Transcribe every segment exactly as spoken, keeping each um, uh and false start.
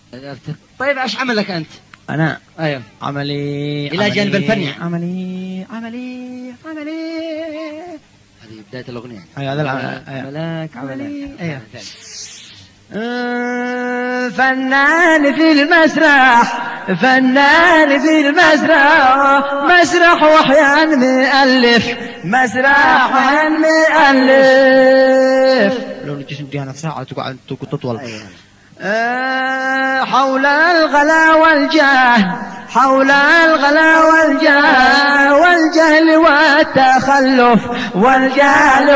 طيب ايش عملك انت؟ انا ايوه عملي الى جانب الفن يعني. عملي عملي عملي هذه بداية الأغنية. أيوة هذا العمل. عملك عملي. أيوة. فنان في المسرح، فنان في المسرح، مسرح وأحيان مؤلف، مسرح وأحيان مؤلف. لو نجيش نديها نفس ساعة تقعد تطول. أه حول الغلا والجاه، حول الغلا والجاه، والجهل والتخلف، والجهل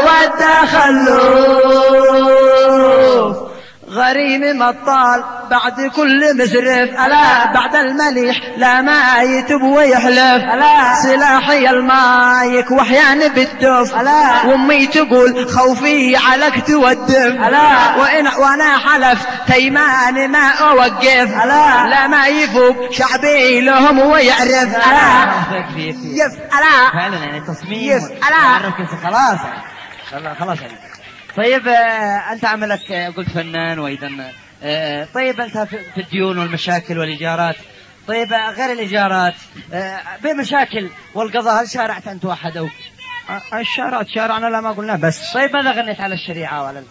والتخلف. غريم مطال بعد كل مسرف، ألا بعد المليح لا ما يتب ويحلف، ألا سلاحي المايك وأحيان بالدف، ألا وأمي تقول خوفي عليك تودف، ألا وإن وأنا حلف تيمان ما أوقف، ألا لا ما يفوق شعبي لهم ويعرف، ألا يف ألا فعلا يعني تصميم يف ألا خلاص خلاص يعني. طيب آه أنت عملك آه قلت فنان وأيضا آه طيب أنت في الديون والمشاكل والإيجارات، طيب آه غير الإيجارات آه بمشاكل والقضاء هل شارعت أنت واحد أو الشارع شارعنا لا ما قلنا بس. طيب ماذا غنيت على الشريعة وعلى ال...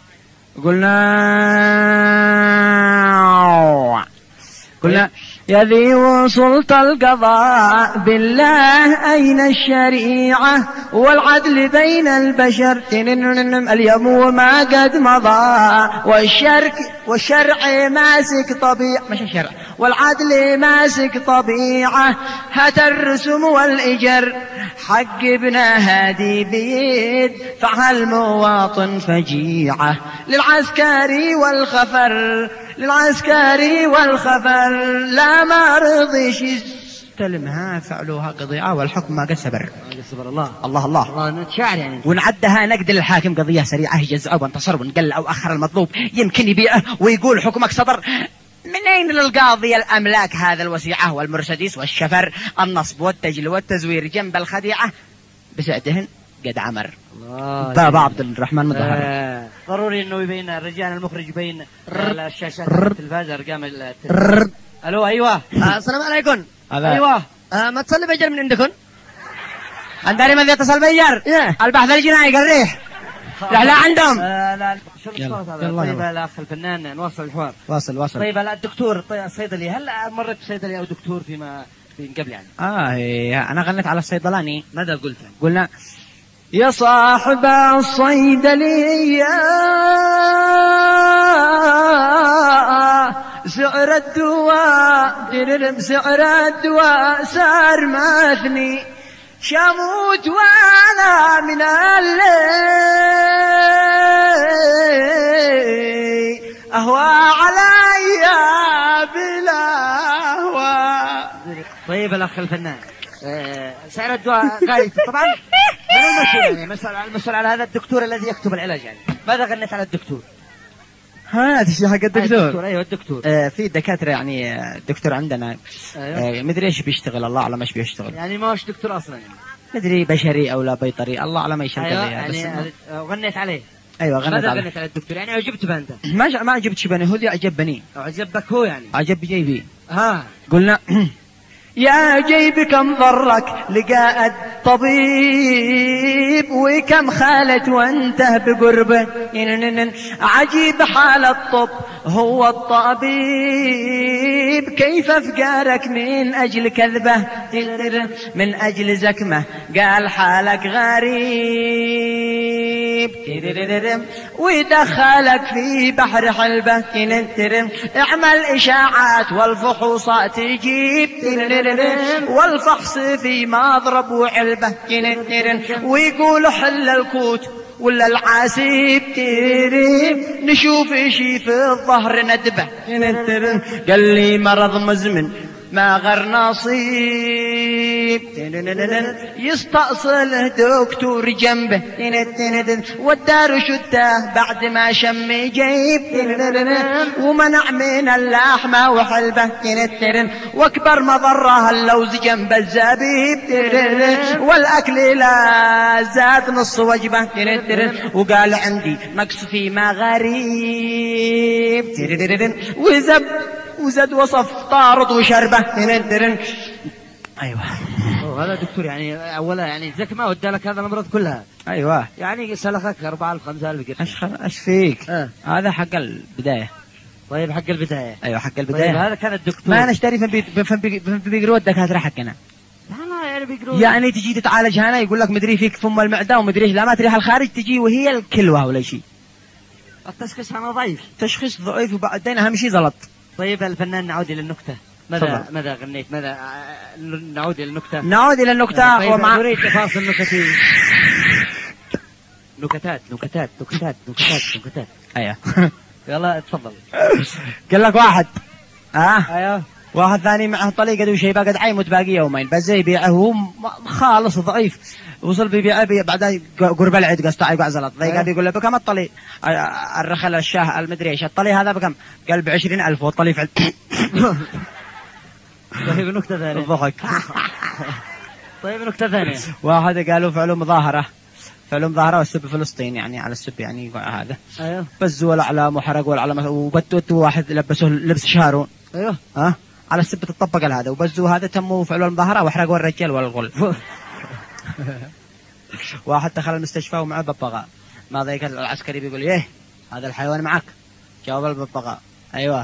قلنا قلنا يا ذي وصلت القضاء بالله أين الشريعة والعدل بين البشر، اليوم وما قد مضى، والشرك والشرع ماسك طبيعة مش الشرع، والعدل ماسك طبيعة، هات الرسم والإجر حق ابن هادي بيد، فعل مواطن فجيعة للعسكري والخفر، للعسكري والخفر لا ما رضيش يستلمها فعلوها قضيعة والحكم ما قد سبر. صبر الله الله الله الله شاعر يعني. ونعدها نقد للحاكم قضية سريعة يجزعه وانتصر ونقل أو أخر المطلوب يمكن يبيعه ويقول حكمك صدر. منين للقاضي الأملاك هذا الوسيعة والمرسدس والشفر، النصب والتجل والتزوير جنب الخديعة بسعدهن قد عمر. بابا عبد الرحمن مظهر. آه ضروري انه يبين الرجال المخرج يبين الشاشات التلفاز ارقام التلفاز. الو ايوه آه السلام عليكم. ايوه آه ما تصلي بجر من عندكم؟ عندنا من يتصل بجر البحث الجنائي قريح لا لا عندهم. آه لا شو الصوت هذا؟ طيب الاخ الفنان نوصل الحوار. واصل واصل. طيب الدكتور طيب الصيدلي هل مرت بصيدلي او دكتور فيما في قبل يعني؟ اه هي انا غنيت على الصيدلاني. ماذا قلت يعني؟ قلنا يا صاحب الصيدلية سعر الدواء سعر الدواء صار مثني، شموت وانا من الليل اهوى علي بلا هوى. طيب الاخ الفنان آه سعر الدواء غالي طبعا من المسؤول يعني مسؤول المسؤول على هذا الدكتور الذي يكتب العلاج يعني. ماذا غنيت على الدكتور؟ هذا الشيء حق الدكتور. ايوه الدكتور آه في دكاتره يعني الدكتور عندنا أيوة. آه مدري ايش بيشتغل الله اعلم ايش بيشتغل يعني ما هوش دكتور اصلا يعني. مدري بشري او لا بيطري الله اعلم ايش. أيوة يعني غنيت عليه. ايوه غنيت ماذا عليه. غنيت على الدكتور يعني عجبت بها انت؟ ما ما عجبت شبني هو اللي عجبني. عجبك هو يعني؟ عجب جيبي. ها قلنا يا جيبي كم ضرك لقاء الطبيب وكم خالت وانته بقربه، عجيب حال الطب هو الطبيب كيف افقارك من اجل كذبه، من اجل زكمه قال حالك غريب ودخلك في بحر حلبه، اعمل اشاعات والفحوصات تجيب والفحص في مضرب وعلبه، ويقول حل الكوت ولا العاسيب تيري نشوف شي في الظهر ندبه، قال لي مرض مزمن ما غير نصيب يستأصله دكتور جنبه، والدار شده بعد ما شم جيب ومنع من اللحمة وحلبه، واكبر مضره اللوز جنب الزبيب والاكل لا زاد نص وجبه، وقال عندي نقص في ما غريب وزب وزد وصف طارد وشربه ترن ترن. ايوه هذا دكتور يعني اولا يعني زك ما ودى لك هذا الامراض كلها. ايوه يعني سلخك أربعة ألف خمسة ألف قرش. ايش ايش فيك؟ آه. هذا حق البدايه. طيب حق البدايه. ايوه حق البدايه. طيب هذا كان الدكتور ما نشتري في بيقروا الدكاتره حقنا. لا يعني بيقروا يعني تجي تتعالج هنا يقول لك مدري فيك فم المعده ومدري لا ما تريح الخارج تجي وهي الكلوه ولا شيء. التشخيص هنا ضعيف. تشخيص ضعيف وبعدين اهم شيء زلط. طيب الفنان نعود الى النكته. ماذا ماذا غنيت ماذا نعود الى النكته. نعود الى النكته. طيب ومع اريد تفاصيل نكتي. نكتات نكتات نكتات نكتات نكتات. ايوه يلا تفضل. قال لك واحد اه ايوه واحد ثاني معه طليقه ذو شيء قد عيمت باقي يومين بس زي يبيعه هو خالص ضعيف. وصل بيبيعه بي بعدين قرب العيد قصته يقع زلط ضيق قاعد يقول له بكم الطلي الرخل الشاه المدري ايش الطلي هذا بكم قال ب عشرين ألف والطلي فعل. طيب نكته ثانيه. ضحك. طيب نكته ثانيه. واحد قالوا فعلوا مظاهره فعلوا مظاهره والسب فلسطين يعني على السب يعني هذا. ايوه بزوا الاعلام وحرقوا الاعلام وبتوا واحد لبسوه لبس شارون. ايوه ها أه؟ على السب تطبق هذا وبزوا هذا تموا فعلوا المظاهره وحرقوا الرجال والغل. واحد دخل المستشفى ومعه ببغاء ما ذيك العسكري بيقول ايه هذا الحيوان معك جاوب الببغاء ايوه.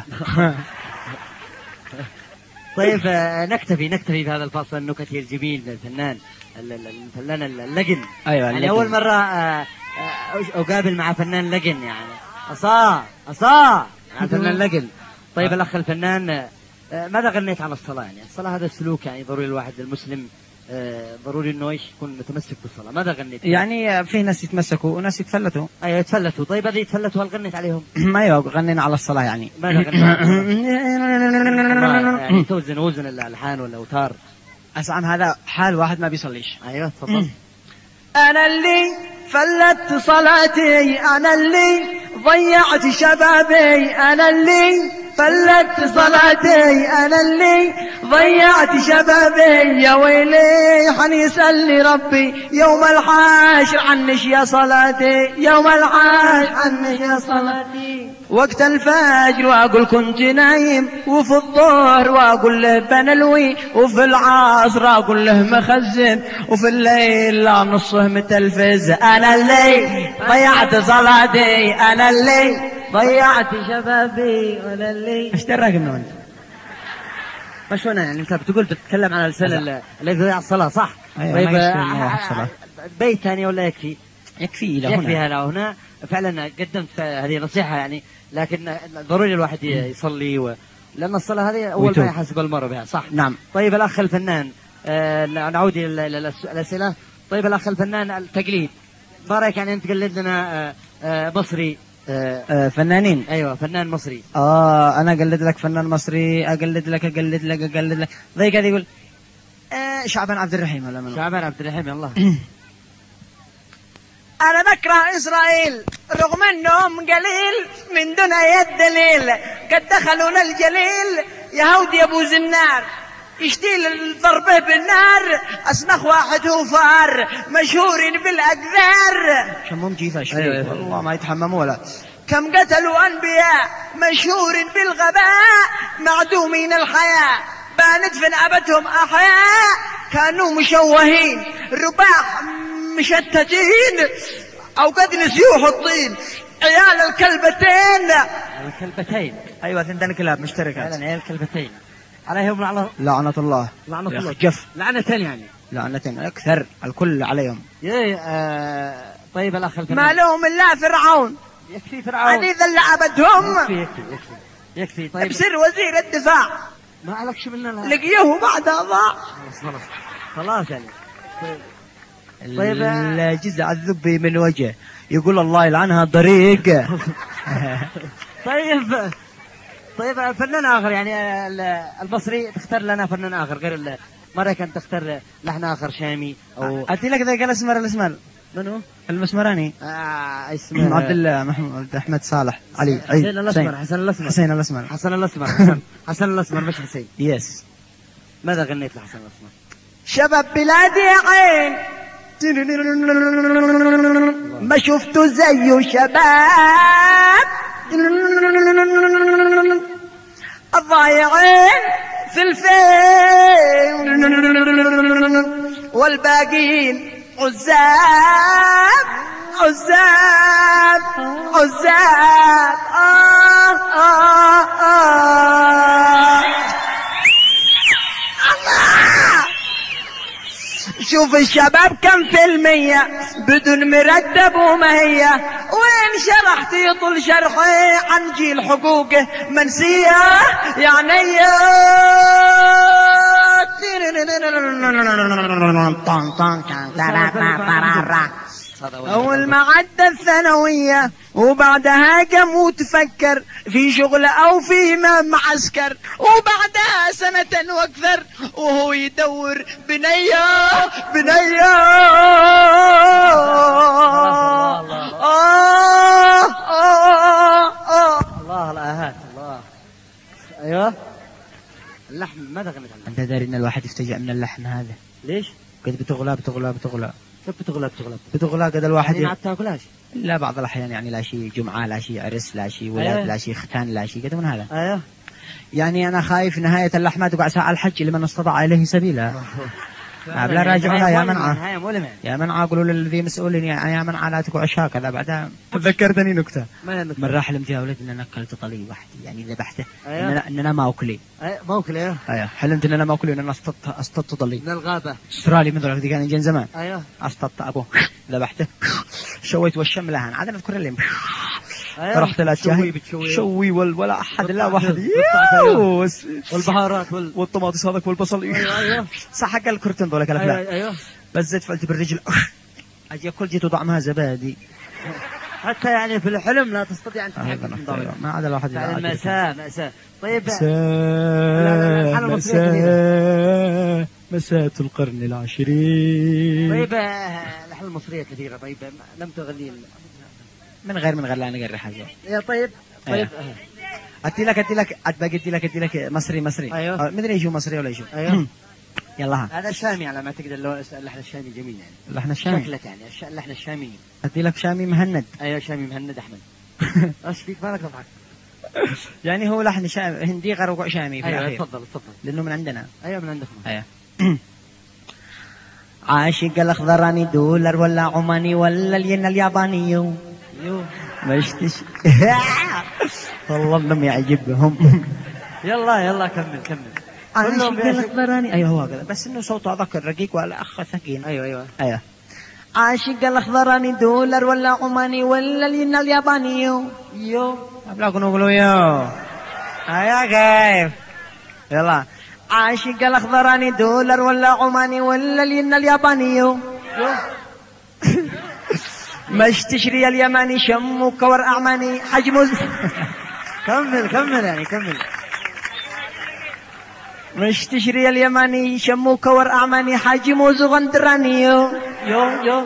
طيب نكتفي نكتفي بهذا الفصل النكتي الجميل للفنان الفنان اللجن. ايوه يعني اول مره اقابل مع فنان لجن يعني اصا اصا فنان لجن. طيب الاخ الفنان ماذا غنيت عن الصلاه؟ يعني الصلاه هذا السلوك يعني ضروري الواحد المسلم ضروري انه ايش يكون متمسك بالصلاه. ماذا غنيت؟ يعني في ناس يتمسكوا وناس يتفلتوا. ايوه يتفلتوا. طيب هذه يتفلتوا هل غنيت عليهم؟ ايوه غنينا على الصلاه يعني. ماذا غنيت؟ يعني توزن وزن الالحان ولا اوتار. اسعم هذا حال واحد ما بيصليش. ايوه تفضل. انا اللي فلت صلاتي انا اللي ضيعت شبابي انا اللي فلت صلاتي انا اللي ضيعت شبابي يا ويلي حنيسألني ربي يوم الحاشر عنش يا صلاتي يوم الحاشر عنش يا صلاتي. وقت الفجر واقول كنت نايم وفي الظهر واقول له بنلوي وفي العصر اقول له مخزن وفي الليل لا نصه متلفز انا اللي ضيعت صلاتي انا اللي ضيعت شبابي انا اللي. ايش دراك منه انت؟ مش هنا يعني انت بتقول بتتكلم عن الانسان الذي ضيع الصلاه صح؟ أيوة طيب الصلاة. بيت ثاني ولا يكفي؟ يكفي الى هنا يكفي هنا. هنا فعلا قدمت هذه نصيحه يعني لكن ضروري الواحد يصلي و... لان الصلاه هذه اول ما يحاسب المرء بها صح؟ نعم. طيب الاخ الفنان آه نعود الى الاسئله. طيب الاخ الفنان التقليد ما رايك يعني انت تقلد لنا آه آه مصري آه آه فنانين. ايوه فنان مصري. اه انا اقلد لك فنان مصري اقلد لك اقلد لك اقلد لك ضيق هذا يقول آه شعبان عبد الرحيم ولا من شعبان عبد الرحيم يلا. أنا بكره إسرائيل رغم أنهم قليل من دون أي دليل قد دخلوا الجليل يا هود يا أبو زنار يشتيل الضربة بالنار أسنخ واحد هو فار مشهور بالأقذار شمهم جيفة شوي. أيوة والله ما يتحمموا ولا كم قتلوا أنبياء مشهور بالغباء معدومين الحياة بندفن أبتهم أحياء كانوا مشوهين رباح مشتتين او قد نسيوه الطين عيال الكلبتين. الكلبتين ايوه ثنتين كلاب مشتركات. فعلا عيال الكلبتين عليهم لعنه لعنه الله. لعنه الله جف لعنتين يعني لعنتين اكثر الكل عليهم. ايه آه طيب الاخ الفنان ما لهم الا فرعون يكفي فرعون هذه ذل عبدهم. يكفي يكفي يكفي, يكفي. طيب بسر وزير الدفاع ما عليكش مننا لقيوه بعدها ضاع خلاص خلاص يعني. طيب طيب الجزع الذبي من وجه يقول الله يلعنها طريق. طيب طيب فنان اخر يعني المصري تختار لنا فنان اخر غير مرة كان تختار لحن اخر شامي او اتي لك ذاك الاسمر الاسمر منو؟ المسمراني آه اسمه عبد الله محمود احمد صالح علي عيد حسين الاسمر حسن الاسمر حسين الاسمر حسن الاسمر حسن, حسن الاسمر مش حسين. يس. ماذا غنيت لحسن الاسمر؟ شباب بلادي عين ما شفتوا زيه شباب ضايعين في الفين والباقين عزاب عزاب عزاب آه آه آه. الله. شوف الشباب كم في المية بدون مرتب ومهية، وين شرحت يطول شرحي عن جيل حقوقه منسية يعني أول ما عدى الثانوية وبعدها قام وتفكر في شغله أو في معسكر، وبعدها سنة واكثر وهو يدور بنية بنية. آه آه آه الله الآهات الله. أيوه اللحم ماذا غنت عنه؟ أنت داري إن الواحد يفتجأ من اللحم هذا؟ ليش؟ قد بتغلى بتغلى بتغلى كيف بتغلى بتغلى بتغلى قد الواحد يعني ما عاد تاكلهاش؟ لا بعض الأحيان يعني لا شيء جمعة لا شيء عرس لا شيء ولاد أيه. لا شيء ختان لا شيء قد من هذا. ايوه يعني أنا خايف نهاية اللحمة تقع ساعة الحج لمن استطاع إليه سبيلا. لا راجعوها يا منعة يا منعة قولوا للذي مسؤولين يا منعة لا تقع هكذا. بعدها ذكرتني نكتة من راح لم يا ولد إن أنا أكلت طلي وحدي يعني ذبحته. أيوه. إن أنا ما أكلي. أيوه ما أكل. أيوه أيوه حلمت إن أنا ما أكلي وإن أنا أصطدت أصطدت طلي من الغابة استرالي من ذلك كان يجين زمان. أيوه أصطدت أبوه ذبحته شويت والشم لهن عاد أذكر اللي أيوه. رحت لا شوي بتشوي شوي وال ولا أحد لا واحد والبهارات وال... والطماطس هذاك والبصل. أيوه أيوه صح حق الكرتون ذولك الأفلام. أيوه أيوه بس زيت فعلت بالرجل أجي أكل جيت وطعمها زبادي. حتى يعني في الحلم لا تستطيع أن تحقق ما عاد الواحد مأساة مأساة. طيب مساء مساء مساء القرن العشرين. طيب الأحلام المصرية كثيرة. طيب لم تغني من غير من غير لا نقري حاجة يا طيب طيب أتي لك أتي لك أتبقى أتي لك أتي لك مصري مصري. أيوه مدري إيش هو مصري ولا إيش. أيوه يلا هذا الشامي على ما تقدر. لو اللحن الشامي جميل يعني اللحن الشامي شكلك يعني اللحن الشامي. أتي لك شامي مهند. أيوه شامي مهند أحمد. ايش فيك مالك تضحك؟ يعني هو لحن شامي هندي غير شامي في أيوه الأخير. تفضل تفضل لأنه من عندنا. أيوه من عندكم. أيوه عاشق الأخضراني دولار ولا عماني ولا الين الياباني يو مشتش والله انهم يعجبهم. يلا يلا كمل كمل. عاشق الأخضراني أيوه هو هكذا بس إنه صوته هذاك الرقيق ولا أخ ثقيل. أيوه أيوه أيوه عاشق الأخضراني دولار ولا عماني ولا الين الياباني يو يو لا نقولوا يو يا كيف. يلا عاشق الأخضراني دولار ولا عماني ولا الين الياباني يو مش تشري اليماني شم كور أعماني حجم. كمل كمل يعني كمل. مش تشري اليماني شم كور أعماني حجم زغندراني يو يو يو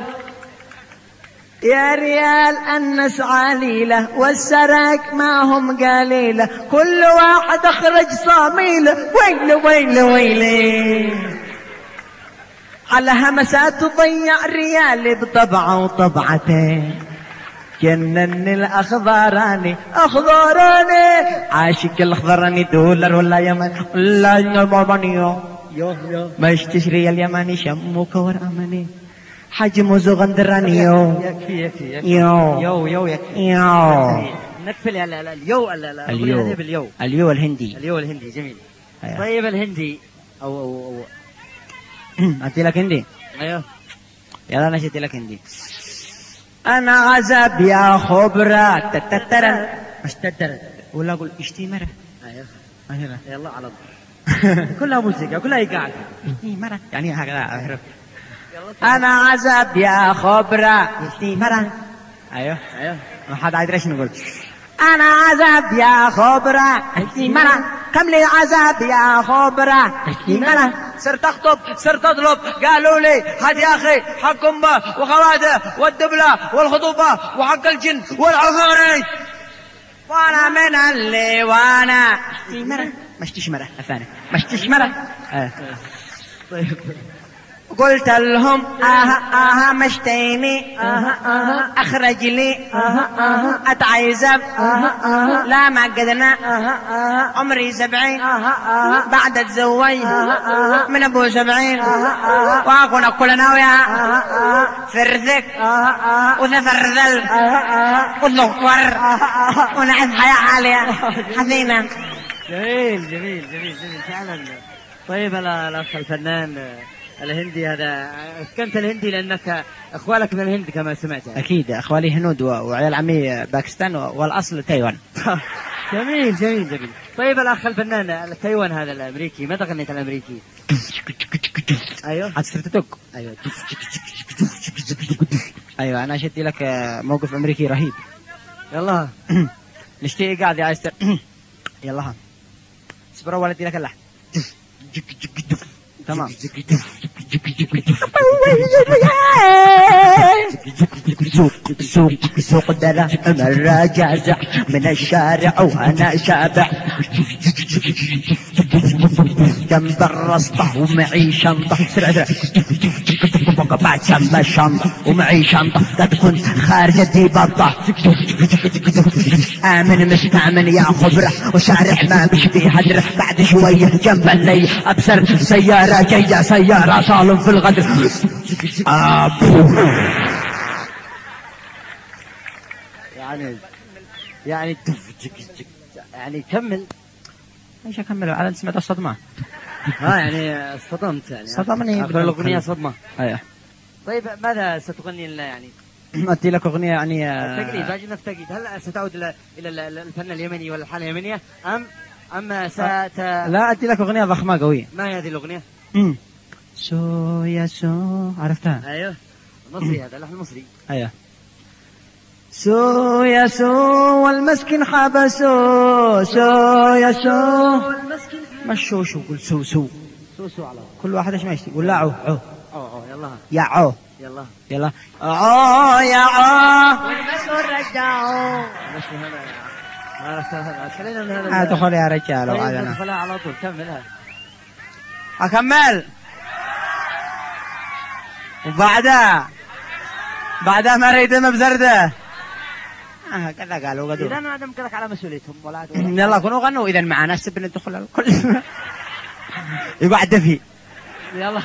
يا ريال الناس عليلة والسرق ما هم قليلة كل واحد اخرج صاميلة ويله ويله ويله على همسات تضيع ريال بطبعه وطبعتين جنن الأخضراني أخضراني عاشق الأخضراني دولار ولا يمن ولا يماني يو يو ما تشري اليماني شم كور أماني حجم زغندراني يو يكفي يكفي يكفي يو يو يو يكفي يو نكفل على اليو لا اليو باليو اليو الهندي اليو الهندي جميل. أيوه. طيب الهندي أو أو أو أتي لك هندي. أيوه يلا نشتي لك هندي. أنا عزب يا خبرة تتترن مش تترن ولا أقول اشتي مرة. أيوه أيوه يلا على طول. كلها موسيقى كلها إيقاع. اشتي مرة يعني هكذا أعرف. أنا عزب يا خبرة اشتي مرة. أيوه أيوه ما حد عاد ايش نقول. أنا عزب يا خبرة اشتي مرة كم لي عزب يا خبرة اشتي مرة صرت أخطب صرت أطلب قالوا لي هات يا أخي حق أمه وخواته والدبلة والخطوبة وحق الجن والعفاري وأنا من اللي وأنا اشتي مرة مش تشمرة أفاني مش تشمرة. طيب قلت لهم اها اها مشتيني اها اها اخرج لي اها اها اتعيزب اها اها لا ما قدنا اها اها عمري سبعين اها اها بعد اتزوج اها اها من ابو سبعين اها اها واكون كلنا ويا اها اها فرذك اها اها وتفرذل اها اها وتنور ونعيش حياة عالية حزينة. جميل جميل جميل جميل فعلا. طيب الاخ الفنان الهندي هذا كنت الهندي لانك اخوالك من الهند كما سمعت يعني. اكيد اخوالي هنود وعيال عمي باكستان والاصل تايوان. جميل جميل جميل. طيب الاخ الفنان التايوان هذا الامريكي متى غنيت الامريكي؟ ايوه حتسترتك. ايوه ايوه انا شدي لك موقف امريكي رهيب. يلا نشتي قاعد يا عايز يلا ها اصبر اول ادي لك اللحن. تمام. سوق سوق سوق دلع مرة جازع من الشارع وانا شابع جنب الرصطة ومعي شنطة سرع سرع بعد جنب الشنطة ومعي شنطة قد كنت خارجة دي بطة آمن مستأمن يا خبرة وشارع ما مش فيه هدرة بعد شوية جنب الليل أبصر سيارة جاية سيارة صالم في الغدر يعني يعني يعني كمل. ايش اكمل على سمعت الصدمة. ها يعني صدمت يعني صدمني آخر الأغنية صدمة. ايوه. طيب ماذا ستغني لنا يعني؟ أدي لك أغنية يعني التقليد باجي التقليد. هل ستعود إلى إلى الفن اليمني ولا الحالة اليمنية أم أم ست لا أدي لك أغنية ضخمة قوية. ما هي هذه الأغنية؟ امم سو يا سو عرفتها؟ أيوه مصري هذا اللحن المصري. أيوه سو يا سو والمسكين حبسو سو يا سو مشوش وقول سو سو سو سو على كل واحد ايش ما يشتي قول لا عو عو أوه يلا يا عو يلا يلا عو يا عو والمسؤول رجعوا مش هذا ما عرفت هذا خلينا من هذا. ادخل يا رجال وعاد انا ادخلها على طول كملها اكمل وبعدها بعدها ما ريدهم بزرده اه كذا قالوا قدوا اذا انا عدم كذلك على مسؤوليتهم ولا يلا كونوا غنوا اذا معنا سب ندخل الكل يقعد دفي يلا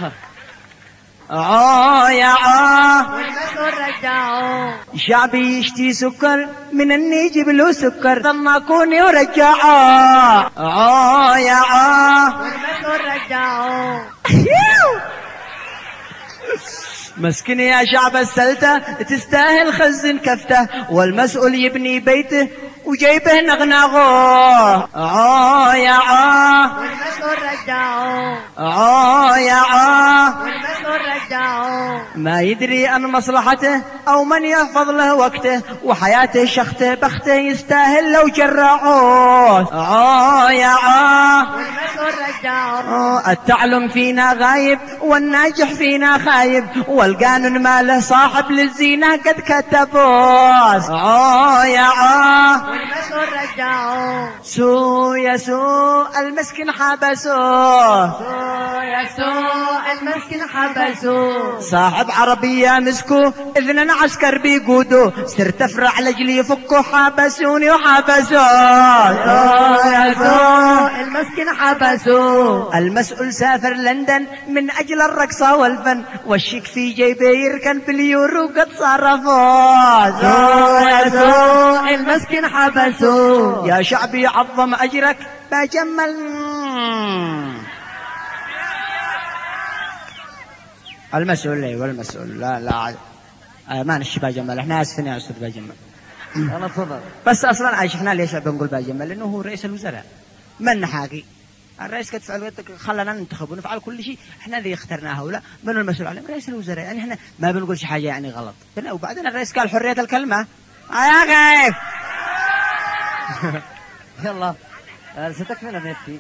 عو يا عو والمسؤول رجعوا شعبي يشتي سكر من اني يجيب له سكر ثم كوني ورجعوا عو يا عو والمسؤول رجعوا مسكين يا شعب السلتة تستاهل خزن كفته والمسؤول يبني بيته وجايبه نغنغوه عو يا عو والمسؤول رجعوا عو يا عو والمسؤول رجعوا ما يدري عن مصلحته او من يحفظ له وقته وحياته شخته بخته يستاهل لو جرعوه عو يا عو والمسؤول رجعوا التعلم فينا غايب والناجح فينا خايب والقانون ما له صاحب للزينة قد كتبوه عو يا عو والمسؤول رجعوا سو يا سو المسكين حبسوه سو يا سو المسكين حبسوه صاحب عربية مسكو اذن عسكر بيقودو صرت افرع لجلي يفكوا حبسوني وحبسوه سو يا سو المسكين حبسوه المسؤول سافر لندن من اجل الرقصة والفن والشيك في جيبه يركن باليورو قد صرفوه سو يا سو المسكين حبسوه يا شعبي عظم اجرك بجمل المسؤول لي والمسؤول لا لا آه ما نشي باجمل احنا اسفين يا استاذ باجمل انا تفضل بس اصلا عايش احنا ليش بنقول باجمل لانه هو رئيس الوزراء من حاقي الرئيس قد فعل خلنا ننتخب ونفعل كل شيء احنا اللي اخترناه ولا من المسؤول عليه رئيس الوزراء يعني احنا ما بنقولش حاجه يعني غلط وبعدين الرئيس قال حريه الكلمه يا كيف يلا ستكفينا من يكفي.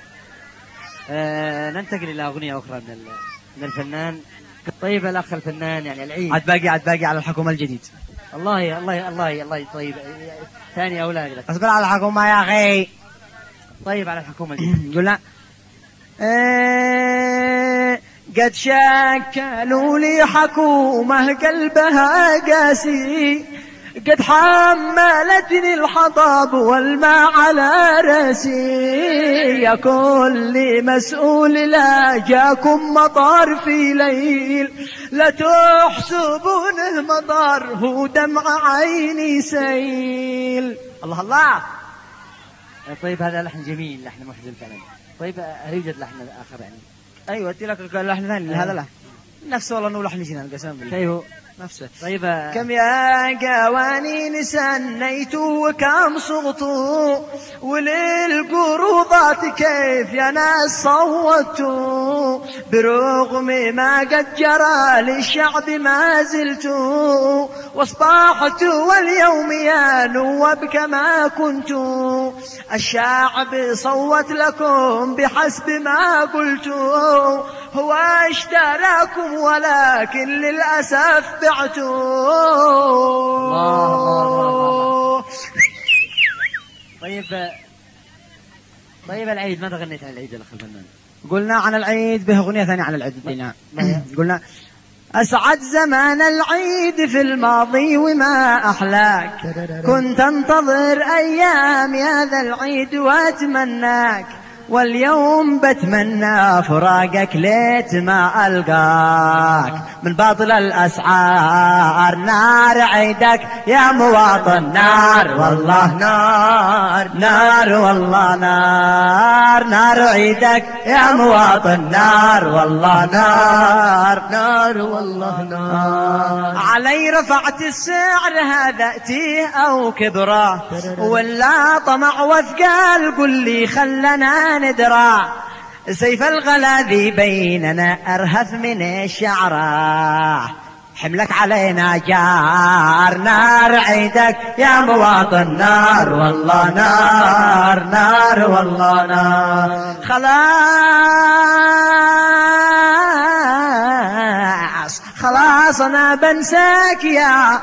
آه ننتقل الى اغنيه اخرى من من الفنان. طيب الاخ الفنان يعني العيد عاد باقي عاد باقي على الحكومه الجديد. الله الله الله الله طيب ثاني اولاد لك اصبر على الحكومه يا اخي. طيب على الحكومه الجديد قلنا ايه قد شكلوا لي حكومة قلبها قاسي، قد حملتني الحطب والماء على راسي، يا كل مسؤول لا جاكم مطر في ليل، لا تحسبونه مطر هو دمع عيني سيل. الله الله. طيب هذا لحن جميل، لحن محزن فعلا. طيب هل يوجد لحن آخر يعني؟ أيوة قلت لك لحن ثاني هذا له نفسه والله إنه لحن جنان قسم بالله. أيوه نفسه. طيب كم يا قوانين سنيت وكم صغتوا، وللقروضات كيف يا ناس صوتوا، برغم ما قد جرى للشعب ما زلتوا، واصبحت واليوم يا نواب كما كنتوا، الشعب صوت لكم بحسب ما قلتوا، هو اشتراكم ولكن للأسف بعتوا. الله الله الله. طيب طيب العيد ماذا غنيت عن العيد يا اخ الفنان؟ قلنا عن العيد به أغنية ثانية عن العيد. نعم قلنا أسعد زمان العيد في الماضي وما أحلاك، كنت انتظر أيام يا ذا العيد وأتمناك، واليوم بتمنى فراقك ليت ما ألقاك، من باطل الأسعار نار عيدك يا مواطن، نار والله نار، نار والله نار، نار عيدك يا مواطن، نار والله نار، نار والله نار. علي رفعت السعر هذا أتيه أو كبره، ولا طمع وثقال قل لي خلنا ندرى، سيف الغلاذي بيننا أرهف من الشعراء، حملك علينا جار، نار عيدك يا مواطن، نار والله نار، نار والله نار. خلاص خلاص أنا بنساك يا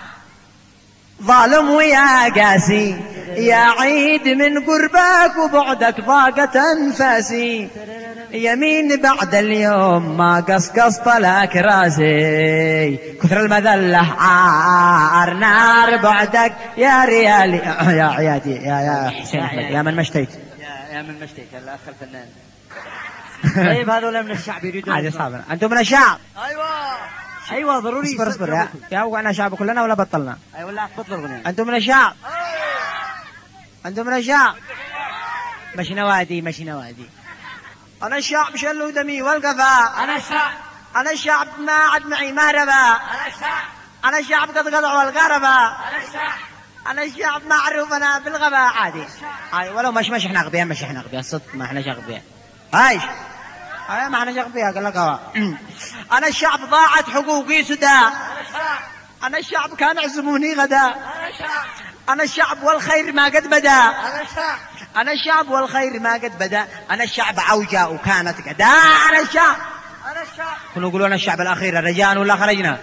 ظالم ويا قاسي، يا عيد من قربك وبعدك ضاقت أنفاسي، يمين بعد اليوم ما قصقصت لك راسي، كثر المذلة عار، نار بعدك يا ريالي يا عيادي يا يا حسين أحمد يا من مشتيت يا يا من مشتيت الأخ الفنان. طيب هذول من الشعب يريدون عادي صابر. أنتم من الشعب. أيوة أيوة ضروري. اصبر اصبر يا يا وقعنا شعب كلنا ولا بطلنا؟ أيوة لا بطل الغنية. أنتم من الشعب. أنتم من الشعب. مشي نوادي مشي نوادي. أنا الشعب شلو دمي والقفا، أنا الشعب، أنا الشعب ما عد معي مهربا، أنا الشعب، أنا الشعب قد قطع والقربا، أنا الشعب، أنا الشعب معروف أنا بالغبا عادي. هاي ولو مش مش احنا أغبياء، مش احنا أغبياء الصدق، ما احنا أغبياء. هاي هاي ما احنا أغبياء قال لك هوا. أنا الشعب ضاعت حقوقي سدا، أنا الشعب كان عزموني غدا، أنا الشعب، أنا الشعب والخير ما قد بدا، أنا الشعب، أنا الشعب والخير ما قد بدا، أنا الشعب عوجة وكانت قدا، أنا الشعب، أنا الشعب. كانوا يقولون الشعب الأخير رجعنا ولا خرجنا.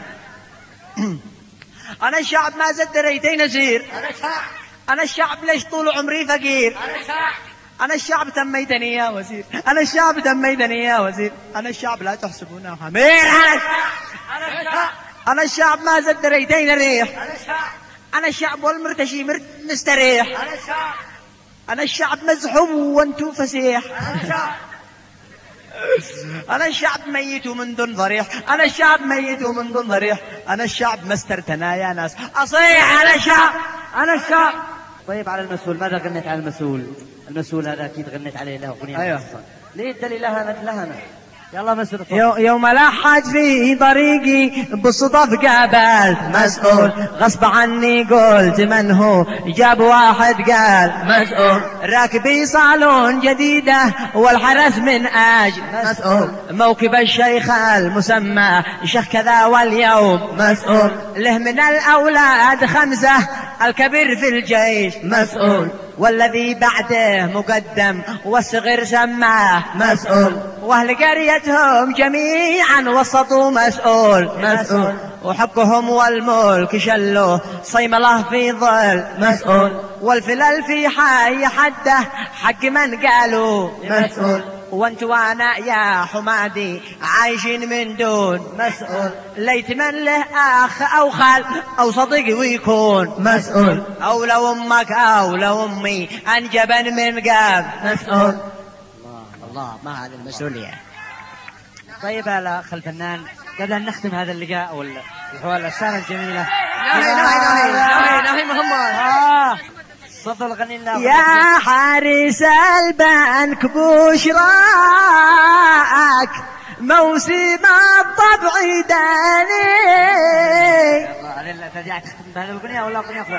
أنا الشعب ما زد ريتين أسير، أنا الشعب، أنا الشعب ليش طول عمري فقير، أنا الشعب، أنا الشعب تميتني يا وزير، أنا الشعب تميتني يا وزير، أنا الشعب لا تحسبونه حمير، أنا أنا الشعب، أنا الشعب ما زد ريتين ريح، أنا الشعب، أنا الشعب والمرتشي مرت مستريح، أنا الشعب، أنا الشعب مزحوم وانتو فسيح، أنا الشعب، أنا الشعب ميت ومن دون ضريح، أنا الشعب ميت ومن دون ضريح، أنا الشعب ما استرتنا يا ناس، أصيح أنا الشعب، أنا الشعب. طيب على المسؤول ماذا غنيت على المسؤول؟ المسؤول هذا أكيد غنيت عليه له أغنية. أيوه. ليه الدليل لهنا لهنا؟ يلا مسؤول. يو يوم لحج في طريقي بالصدف قابلت مسؤول، غصب عني قلت من هو، جاب واحد قال مسؤول، راكبي صالون جديدة والحرس من آج مسؤول، موكب الشيخ المسمى شيخ كذا واليوم مسؤول، له من الأولاد خمسة الكبير في الجيش مسؤول، والذي بعده مقدم والصغير سماه مسؤول، واهل قريتهم جميعا وسطوا مسؤول مسؤول، وحقهم والملك شلوه صيم الله في ظل مسؤول، والفلل في حي حده حق من قالوا مسؤول، وانت وانا يا حمادي عايشين من دون مسؤول، ليت من له اخ او خال او صديق ويكون مسؤول، او لو امك او لو امي انجبن من قاب مسؤول. الله الله ما هذه المسؤولية. طيب يا أخ الفنان، قبل أن نختم هذا اللقاء والحوار الأسئلة الجميلة، ناهي ناهي ناهي ناهي ناهي محمد. آه تفضل غني لنا يا حارس البنك بشراك موسم الطبع داني. الله ترجع تختم بهذه الأغنية ولا أغنية أخرى؟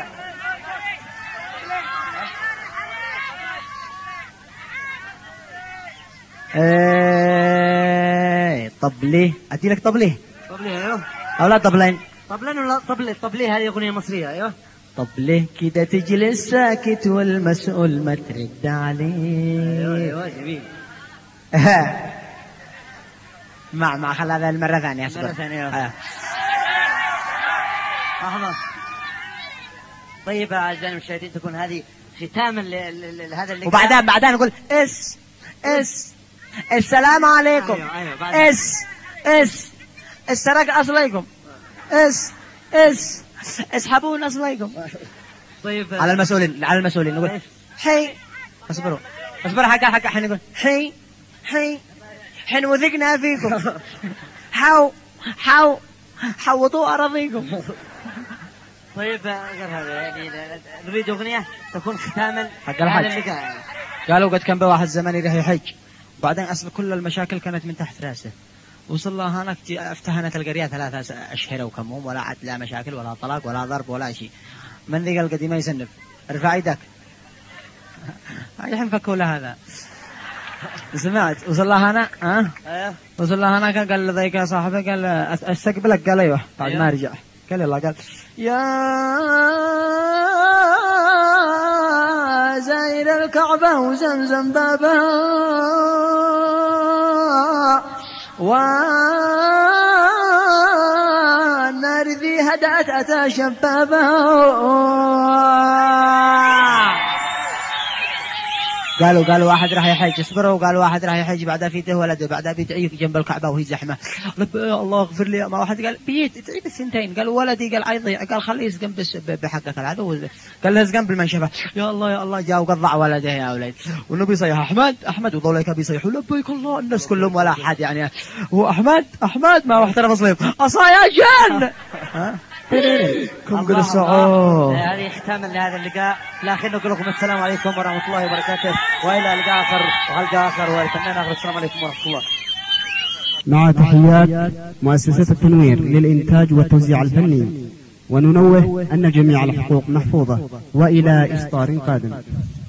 ايه طبلي ادي لك طبلي طبلي ايوه او لا طبلين طبلين ولا طبلي طبلي هذه اغنيه مصريه ايوه طبلي كده تجلس ساكت والمسؤول ما ترد عليه. ايوه ايوه جميل. مع مع خل هذا المره ثانيه مره ثانيه. لحظه. طيب اعزائي المشاهدين تكون هذه ختاما لهذا اللقاء، وبعدين بعدين نقول اس اس السلام عليكم. أيوة أيوة اس اس السرق اصليكم. اس اس اسحبون اصليكم. طيب على المسؤولين على المسؤولين نقول حي. اصبروا اصبروا حق حق حين نقول حي حي حين وثقنا فيكم. حو حو حوطوا اراضيكم. طيب غير هذا يعني نريد اغنيه تكون ختاما حق الحج. اللقاء. قالوا قد كان بواحد زمان يروح يحج، وبعدين اصل كل المشاكل كانت من تحت راسه، وصل له هناك افتهنت القريه ثلاثة اشهر وكمهم ولا عاد لا مشاكل ولا طلاق ولا ضرب ولا شيء. من ذي قال قديمه يسنف ارفع يدك. الحين فكوا له هذا. سمعت وصل له هنا ها أه؟ وصل له هنا قال ذيك يا صاحبي قال استقبلك قال ايوه بعد أيوه. ما رجع قال يلا قال يا زاير الكعبة وزمزم بابها والنار ذي هدأت أتى شبابها. قالوا قالوا واحد راح يحج اصبروا قالوا واحد راح يحج بعدها فيته ولده بعدها بيدعيك جنب الكعبه وهي زحمه. الله اغفر لي. ما واحد قال بيت تعيد السنتين قالوا ولدي قال عيضي قال خليه يسقم بس بحقك العدو قال له يسقم بالمنشفه. يا الله يا الله جاء وقضع ولده يا اولاد والنبي يصيح احمد احمد وذوليك بيصيحوا لبيك الله الناس كلهم ولا احد يعني هو احمد احمد ما واحد ترى مصليب عصايا جن. كم قل الصعود. هذه ختاما لهذا اللقاء. لا نقول لكم السلام عليكم ورحمه الله وبركاته والى لقاء اخر وحلقه اخر والفنان اخر. السلام عليكم ورحمه الله. مع تحيات مؤسسة التنوير للإنتاج والتوزيع الفني، وننوه أن جميع الحقوق محفوظة، وإلى إصدار قادم.